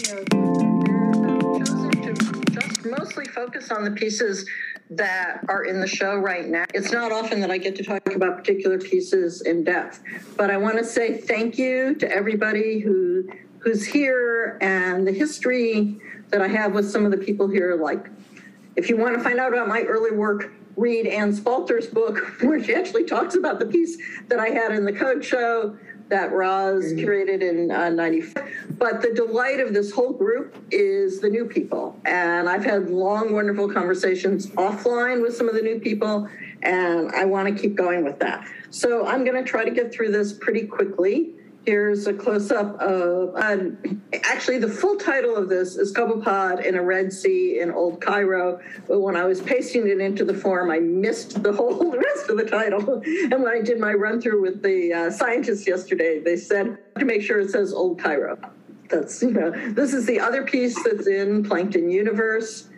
chosen to just mostly focus on the pieces that are in the show right now. It's not often that I get to talk about particular pieces in depth, but I want to say thank you to everybody who's here and the history that I have with some of the people here. Like, if you want to find out about my early work, read Ann Spalter's book, where she actually talks about the piece that I had in the Code Show that Roz curated in 95. But the delight of this whole group is the new people. And I've had long, wonderful conversations offline with some of the new people, and I want to keep going with that. So I'm going to try to get through this pretty quickly. Here's a close-up of, actually the full title of this is Copepod in a Red Sea in Old Cairo. But when I was pasting it into the form, I missed the whole rest of the title. And when I did my run through with the scientists yesterday, they said to make sure it says Old Cairo. That's, this is the other piece that's in Plankton Universe.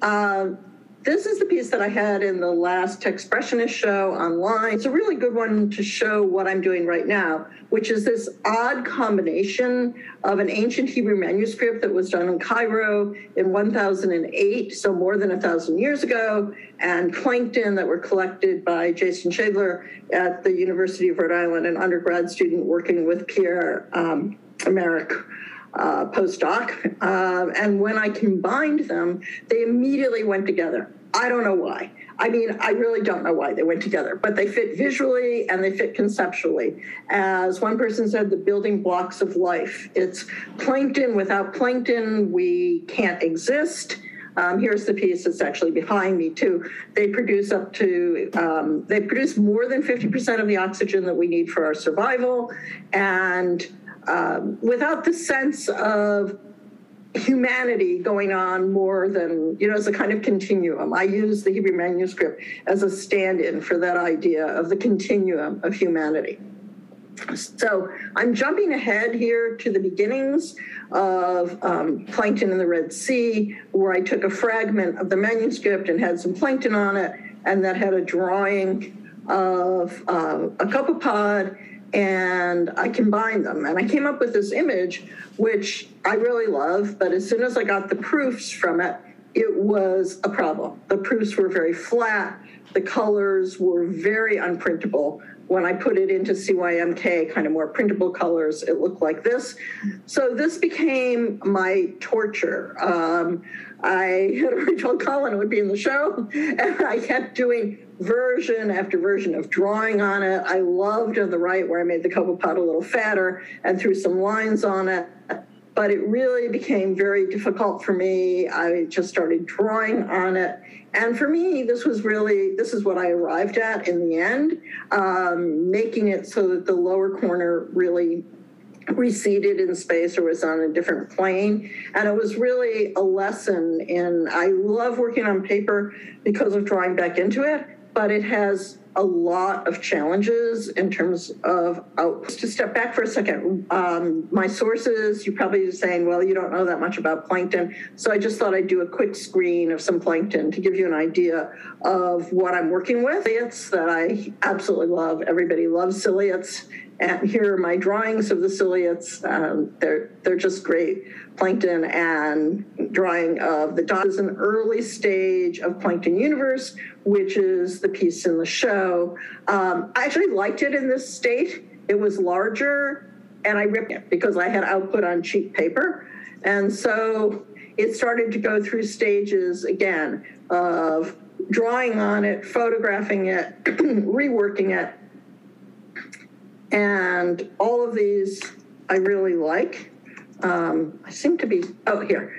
This is the piece that I had in the last Techspressionist show online. It's a really good one to show what I'm doing right now, which is this odd combination of an ancient Hebrew manuscript that was done in Cairo in 1008, so more than 1,000 years ago, and plankton that were collected by Jason Shadler at the University of Rhode Island, an undergrad student working with Pierre Emerick. Postdoc, and when I combined them, they immediately went together. I don't know why. I mean, I really don't know why they went together, but they fit visually and they fit conceptually. As one person said, the building blocks of life. It's plankton. Without plankton, we can't exist. Here's the piece that's actually behind me too. They produce up to, they produce more than 50% of the oxygen that we need for our survival. And without the sense of humanity going on more than, as a kind of continuum. I use the Hebrew manuscript as a stand-in for that idea of the continuum of humanity. So I'm jumping ahead here to the beginnings of Plankton in the Red Sea, where I took a fragment of the manuscript and had some plankton on it, and that had a drawing of a copepod, and I combined them. And I came up with this image, which I really love, but as soon as I got the proofs from it, it was a problem. The proofs were very flat. The colors were very unprintable. When I put it into CYMK, kind of more printable colors, it looked like this. So this became my torture. I had already told Colin it would be in the show, and I kept doing version after version of drawing on it. I loved on the right where I made the copepod a little fatter and threw some lines on it. But it really became very difficult for me. I just started drawing on it. And for me, this is what I arrived at in the end, making it so that the lower corner really receded in space or was on a different plane. And it was really a lesson in, I love working on paper because of drawing back into it, but it has a lot of challenges in terms of output. To step back for a second, my sources, you're probably saying, well, you don't know that much about plankton. So I just thought I'd do a quick screen of some plankton to give you an idea of what I'm working with. Ciliates that I absolutely love. Everybody loves ciliates. And here are my drawings of the ciliates. They're just great. Plankton and drawing of the dot is an early stage of Plankton Universe, which is the piece in the show. I actually liked it in this state. It was larger, and I ripped it because I had output on cheap paper. And so it started to go through stages again of drawing on it, photographing it, reworking it. And all of these I really like. I seem to be, here.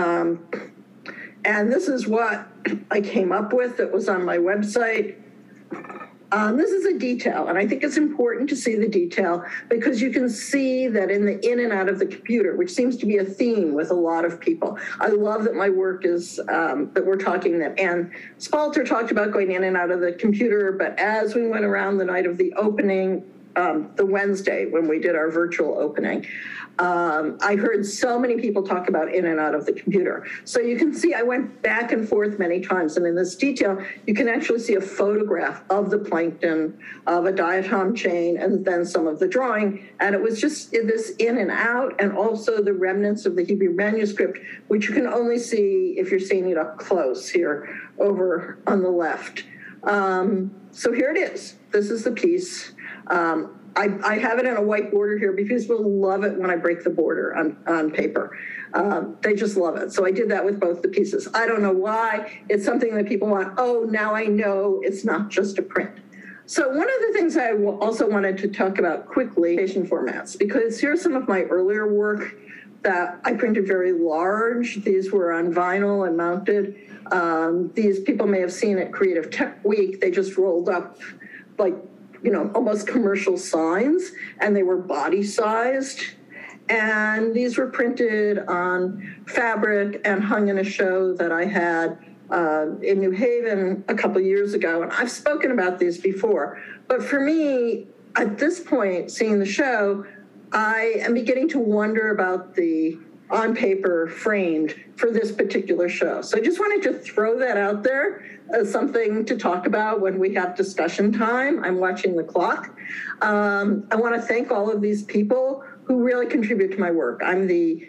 And this is what I came up with that was on my website. This is a detail, and I think it's important to see the detail because you can see that in and out of the computer, which seems to be a theme with a lot of people. I love that my work is, that we're talking that Ann Spalter talked about going in and out of the computer, but as we went around the night of the opening, the Wednesday when we did our virtual opening. I heard so many people talk about in and out of the computer. So you can see I went back and forth many times. And in this detail, you can actually see a photograph of the plankton, of a diatom chain, and then some of the drawing. And it was just this in and out, and also the remnants of the Hebrew manuscript, which you can only see if you're seeing it up close here over on the left. So here it is. This is the piece. I have it in a white border here because people love it when I break the border on paper. They just love it. So I did that with both the pieces. I don't know why. It's something that people want. Oh, now I know it's not just a print. So one of the things I also wanted to talk about quickly, formats, because here's some of my earlier work that I printed very large. These were on vinyl and mounted. These people may have seen at Creative Tech Week. They just rolled up like, almost commercial signs, and they were body sized. And these were printed on fabric and hung in a show that I had in New Haven a couple years ago. And I've spoken about these before. But for me, at this point, seeing the show, I am beginning to wonder about the on paper framed for this particular show. So I just wanted to throw that out there as something to talk about when we have discussion time. I'm watching the clock. I want to thank all of these people who really contribute to my work. I'm the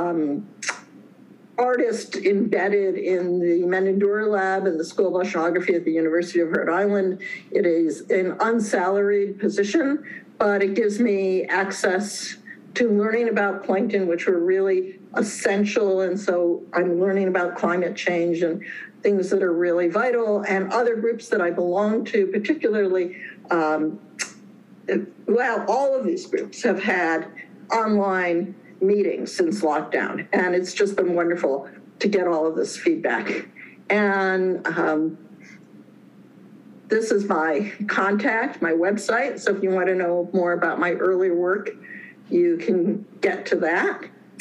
artist embedded in the Menendura Lab in the School of Oceanography at the University of Rhode Island. It is an unsalaried position, but it gives me access to learning about plankton, which are really essential. And so I'm learning about climate change and things that are really vital, and other groups that I belong to, particularly, all of these groups have had online meetings since lockdown. And it's just been wonderful to get all of this feedback. And this is my contact, my website. So if you want to know more about my earlier work, you can get to that.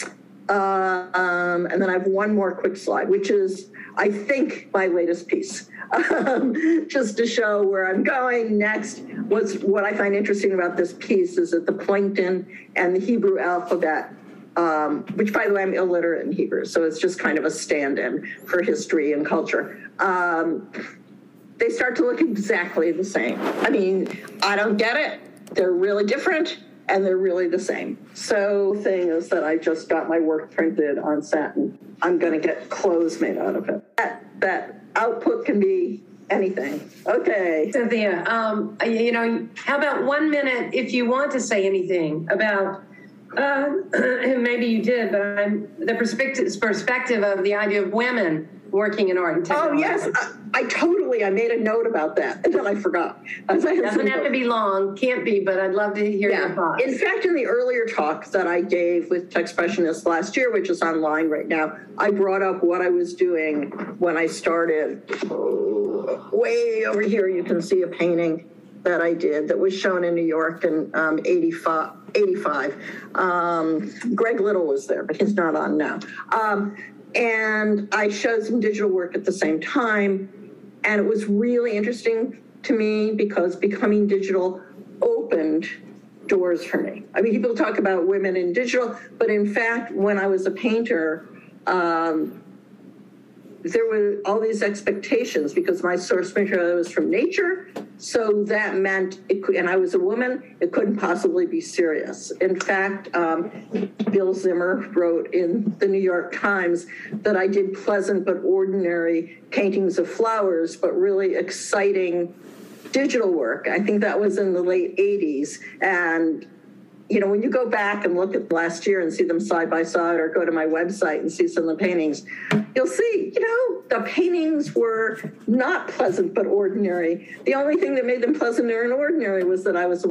And then I have one more quick slide, which is, I think, my latest piece, just to show where I'm going next. What I find interesting about this piece is that the plankton and the Hebrew alphabet, which, by the way, I'm illiterate in Hebrew, so it's just kind of a stand-in for history and culture. They start to look exactly the same. I mean, I don't get it. They're really different, and they're really the same. So the thing is that I just got my work printed on satin. I'm going to get clothes made out of it. That output can be anything. Okay. Cynthia, how about 1 minute if you want to say anything about, maybe you did, but the perspective of the idea of women working in art and technology. Oh, yes. I made a note about that, and then I forgot. Doesn't have to be long, can't be, but I'd love to hear your thoughts. In fact, in the earlier talk that I gave with Techspressionists last year, which is online right now, I brought up what I was doing when I started. Way over here, you can see a painting that I did that was shown in New York in 85. Greg Little was there, but he's not on now. And I showed some digital work at the same time. And it was really interesting to me because becoming digital opened doors for me. I mean, people talk about women in digital, but in fact, when I was a painter, there were all these expectations because my source material was from nature. So that meant, and I was a woman, it couldn't possibly be serious. In fact, Bill Zimmer wrote in the New York Times that I did pleasant but ordinary paintings of flowers, but really exciting digital work. I think that was in the late 80s. And when you go back and look at last year and see them side by side, or go to my website and see some of the paintings, you'll see, the paintings were not pleasant but ordinary. The only thing that made them pleasant and ordinary was that I was a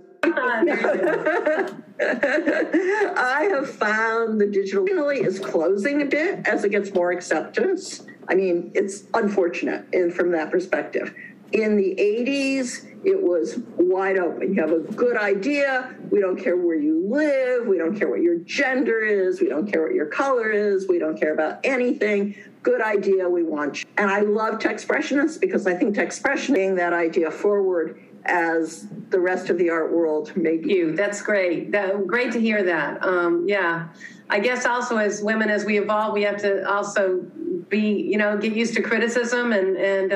I have found the digital is closing a bit as it gets more acceptance. I mean, it's unfortunate from that perspective. In the 80s, it was wide open. You have a good idea. We don't care where you live. We don't care what your gender is. We don't care what your color is. We don't care about anything. Good idea. We want you. And I love Techspressionists because I think Techspression bringing that idea forward as the rest of the art world may be. You. That's great. Great to hear that. Yeah. I guess also as women, as we evolve, we have to also be, get used to criticism and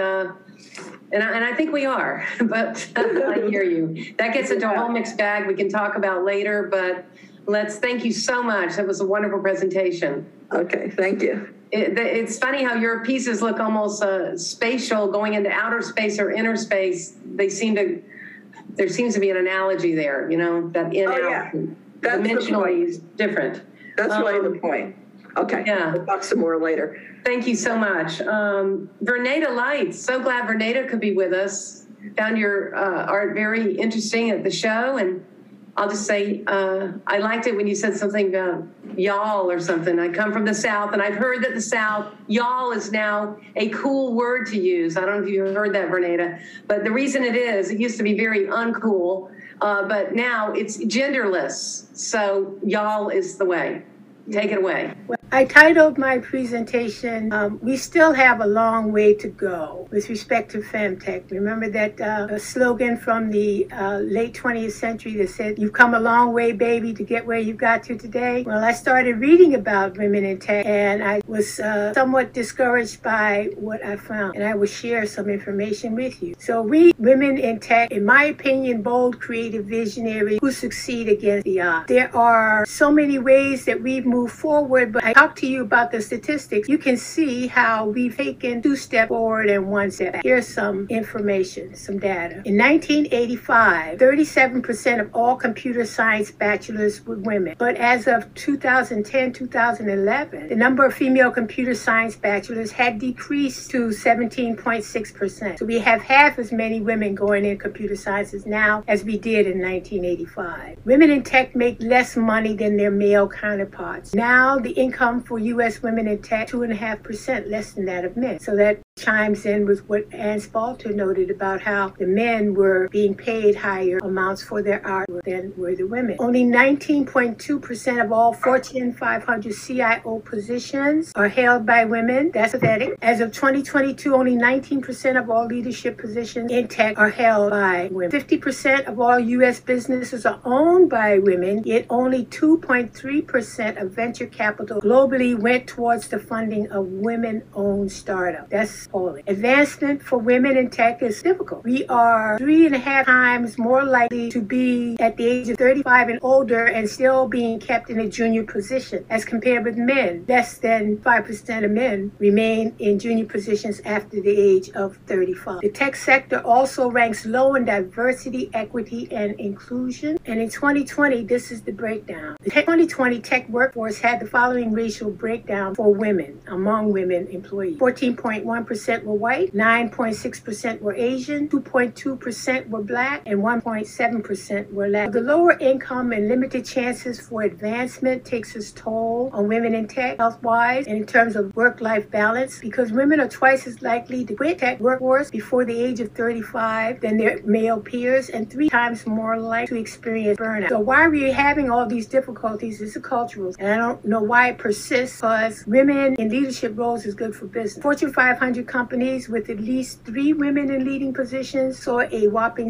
I think we are, but I hear you. That gets into a whole mixed bag we can talk about later, but thank you so much. That was a wonderful presentation. Okay, thank you. It's funny how your pieces look almost spatial, going into outer space or inner space. There seems to be an analogy there, that yeah. Dimensionally is different. That's really the point. Okay, yeah. We'll talk some more later. Thank you so much. Verneda Lights, so glad Verneda could be with us. Found your art very interesting at the show, and I'll just say I liked it when you said something about y'all or something. I come from the South, and I've heard that the South, y'all is now a cool word to use. I don't know if you've heard that, Verneda, but the reason it used to be very uncool, but now it's genderless. So y'all is the way. Take it away. I titled my presentation, We Still Have a Long Way to Go with respect to Femtech. Remember that slogan from the late 20th century that said, "You've come a long way, baby, to get where you've got to today"? Well, I started reading about women in tech, and I was somewhat discouraged by what I found, and I will share some information with you. So we, women in tech, in my opinion, bold, creative visionaries who succeed against the odds. There are so many ways that we've moved forward, but I talk to you about the statistics. You can see how we've taken 2 steps forward and 1 step back. Here's some information, some data. In 1985, 37% of all computer science bachelors were women. But as of 2010, 2011, the number of female computer science bachelors had decreased to 17.6%. So we have half as many women going in computer sciences now as we did in 1985. Women in tech make less money than their male counterparts. Now the income for U.S. women in tech, 2.5% less than that of men. So that chimes in with what Ann Spalter noted about how the men were being paid higher amounts for their art than were the women. Only 19.2% of all Fortune 500 CIO positions are held by women. That's pathetic. As of 2022, only 19% of all leadership positions in tech are held by women. 50% of all U.S. businesses are owned by women, yet only 2.3% of venture capital globally went towards the funding of women-owned startups. That's appalling. Advancement for women in tech is difficult. We are 3.5 times more likely to be at the age of 35 and older and still being kept in a junior position as compared with men. Less than 5% of men remain in junior positions after the age of 35. The tech sector also ranks low in diversity, equity, and inclusion. And in 2020, this is the breakdown. The 2020 tech workforce had the following racial breakdown for women, among women employees. 14.1% were white, 9.6% were Asian, 2.2% were black, and 1.7% were Latin. The lower income and limited chances for advancement takes its toll on women in tech, health-wise, and in terms of work-life balance, because women are twice as likely to quit tech workforce before the age of 35 than their male peers, and 3 times more likely to experience burnout. So why are we having all these difficulties? It's a cultural, and I don't know why it persists, because women in leadership roles is good for business. Fortune 500 companies with at least 3 women in leading positions saw a whopping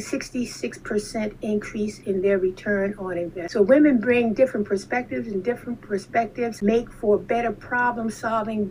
66% increase in their return on investment. So women bring different perspectives, and different perspectives make for better problem solving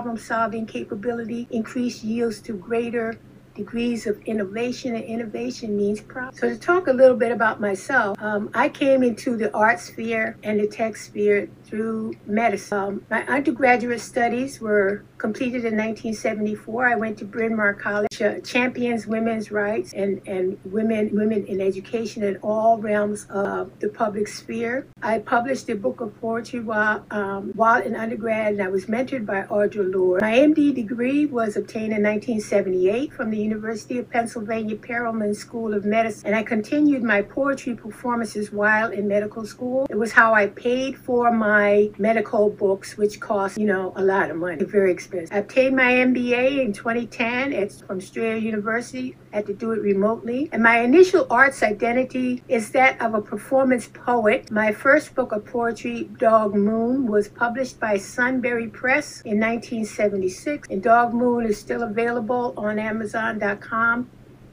capability, increased yields to greater degrees of innovation, and innovation means progress. So to talk a little bit about myself, I came into the art sphere and the tech sphere through medicine. My undergraduate studies were completed in 1974. I went to Bryn Mawr College, champions women's rights and women in education in all realms of the public sphere. I published a book of poetry while in undergrad, and I was mentored by Audre Lorde. My MD degree was obtained in 1978 from the University of Pennsylvania Perelman School of Medicine, and I continued my poetry performances while in medical school. It was how I paid for my medical books, which cost, a lot of money, very expensive. I obtained my MBA in 2010 from Strayer University. I had to do it remotely. And my initial arts identity is that of a performance poet. My first book of poetry, Dog Moon, was published by Sunbury Press in 1976. And Dog Moon is still available on Amazon.com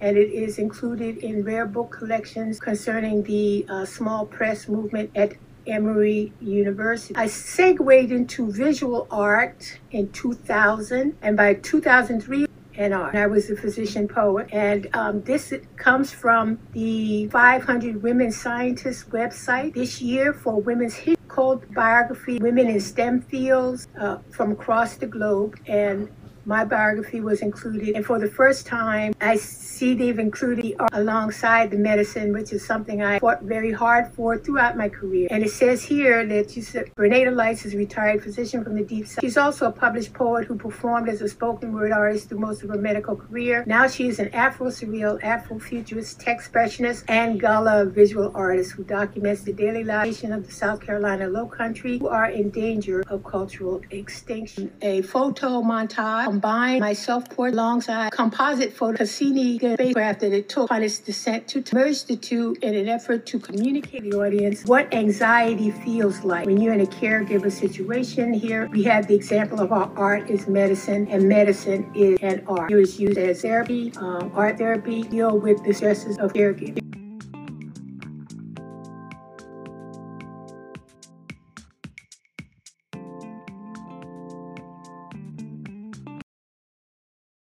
and it is included in rare book collections concerning the small press movement at Emory University. I segued into visual art in 2000, and by 2003, and art. I was a physician poet, and this comes from the 500 Women Scientists website this year for women's history, called Biography, Women in STEM Fields from across the globe, and my biography was included. And for the first time, I see they've included the art alongside the medicine, which is something I fought very hard for throughout my career. And it says here that Renata Lytes is a retired physician from the Deep South. She's also a published poet who performed as a spoken word artist through most of her medical career. Now she is an Afro-surreal, Afro-futurist, tech expressionist, and Gullah visual artist who documents the daily lives of the South Carolina Lowcountry who are in danger of cultural extinction. A photo montage combined my self-portrait alongside composite photo Cassini spacecraft that it took on its descent to merge the two in an effort to communicate to the audience what anxiety feels like when you're in a caregiver situation. Here we have the example of how art is medicine and medicine is an art. It was used as therapy, art therapy, deal with the stresses of caregiving.